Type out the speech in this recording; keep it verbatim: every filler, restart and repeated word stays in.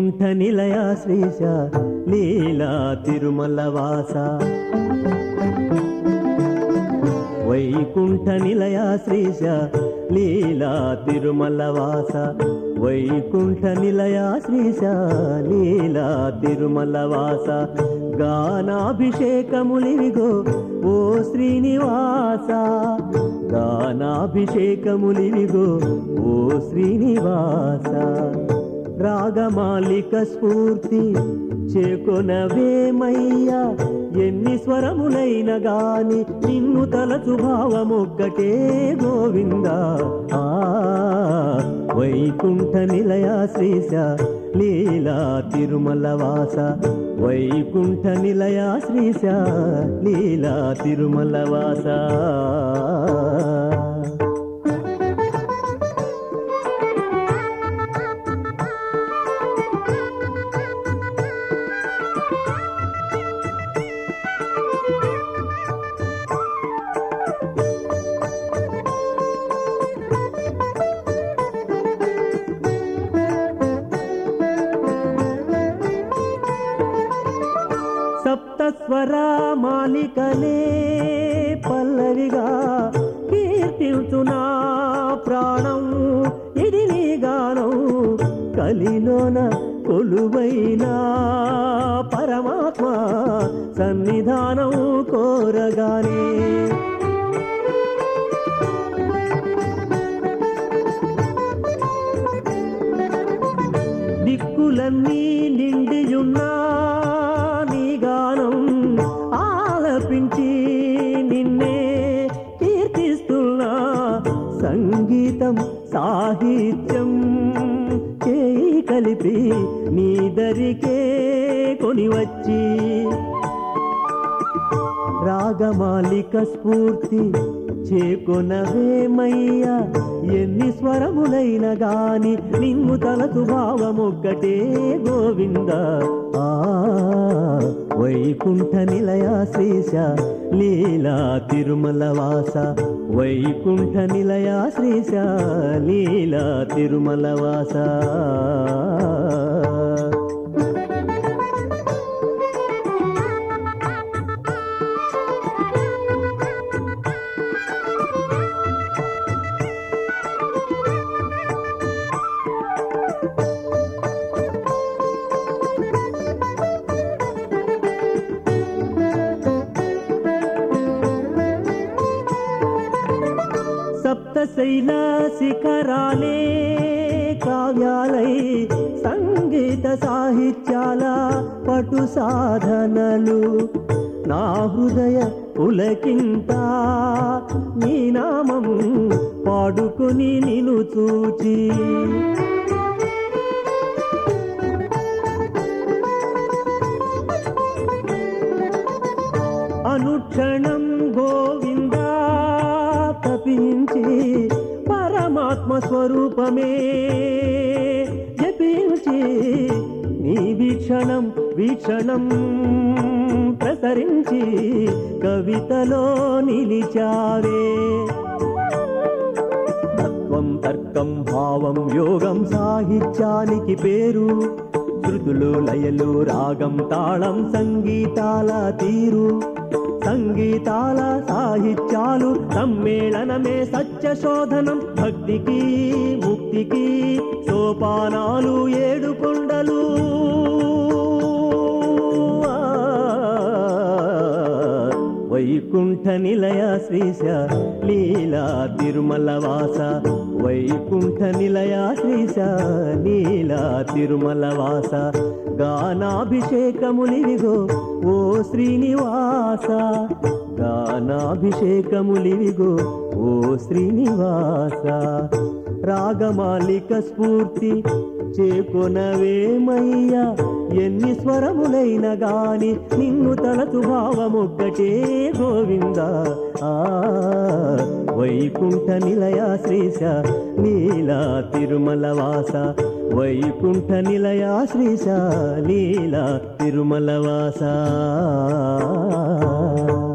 వైకుంఠ నిలయ శ్రీశ లీలా తిరుమల వాస వైకుంఠ నిలయ శ్రీశ లీలా తిరుమల వాస వైకుంఠ నిలయ శ్రీశ లీలా తిరుమల వాస గానాభిషేకములివిగో ఓ శ్రీనివాస గానాభిషేకములివిగో ఓ శ్రీనివాస రాగమాలిక స్ఫూర్తి చేకొనవేమయ్యా ఎన్ని స్వరములైన గాని నిన్ను తలచు భావమొక్కటే గోవిందా ఆ వైకుంఠ నిలయ శ్రీశ లీలా తిరుమల వాస వైకుంఠ నిలయ శ్రీశ లీలా తిరుమల వాస సప్తస్వరా మాలికలే పల్లవిగా కీర్తించునా ప్రాణం ఇది నీ గానం కలిలోన కొలువైనా పరమాత్మ సన్నిధానం కోరగానే దిక్కులన్నీ నిండియున్నా గానం ఆలపించి నిన్నే కీర్తిస్తున్నా సంగీతం సాహిత్యం చేయి కలిపి నీ దరికే కొనివచ్చి రాగమాలిక స్ఫూర్తి చేకొనవేమయ్యా ఎన్ని స్వరములైన గాని నిన్ను తలచు భావమొక్కటే గోవిందా ఆ వైకుంఠ నిలయ శ్రీశ లీలా తిరుమల వాస వైకుంఠ నిలయ శ్రీశ లీలా తిరుమల వాస సప్తశైల శిఖరాలే కావ్యాలై సంగీత సాహిత్యాల పటు సాధనలు నా హృదయ పులకింత నీ నామం పాడుకుని నిను చూచి అనుక్షణం గోవిందా తపించి పరమాత్మ స్వరూపమే జపించి నీ వీక్షణం వీక్షణం ప్రసరించి కవితలో నిలిచావే తత్వం తర్కం భావం యోగం సాహిత్యానికి పేరు శృతులు లయలు రాగం తాళం సంగీతాల తీరు సంగీతాల సాహిత్యాలు సమ్మేళనమే సత్య శోధనం భక్తికి ముక్తికి సోపానాలు ఏడు కొండలు వైకుంఠ నిలయ శ్రీశ లీలా తిరుమల వాస వైకుంఠ నిలయ శ్రీశ లీలా తిరుమల వాస గానాభిషేకములివిగో ఓ శ్రీనివాస గానాభిషేకములివిగో ఓ శ్రీనివాస రాగమాలిక స్ఫూర్తి చేకొనవేమయ్యా ఎన్ని స్వరములైన గాని నిన్ను తలచు భావమొక్కటే గోవిందా ఆ వైకుంఠ నిలయ శ్రీశ లీలా తిరుమల వాస వైకుంఠ నిలయ శ్రీశ లీలా తిరుమల వాస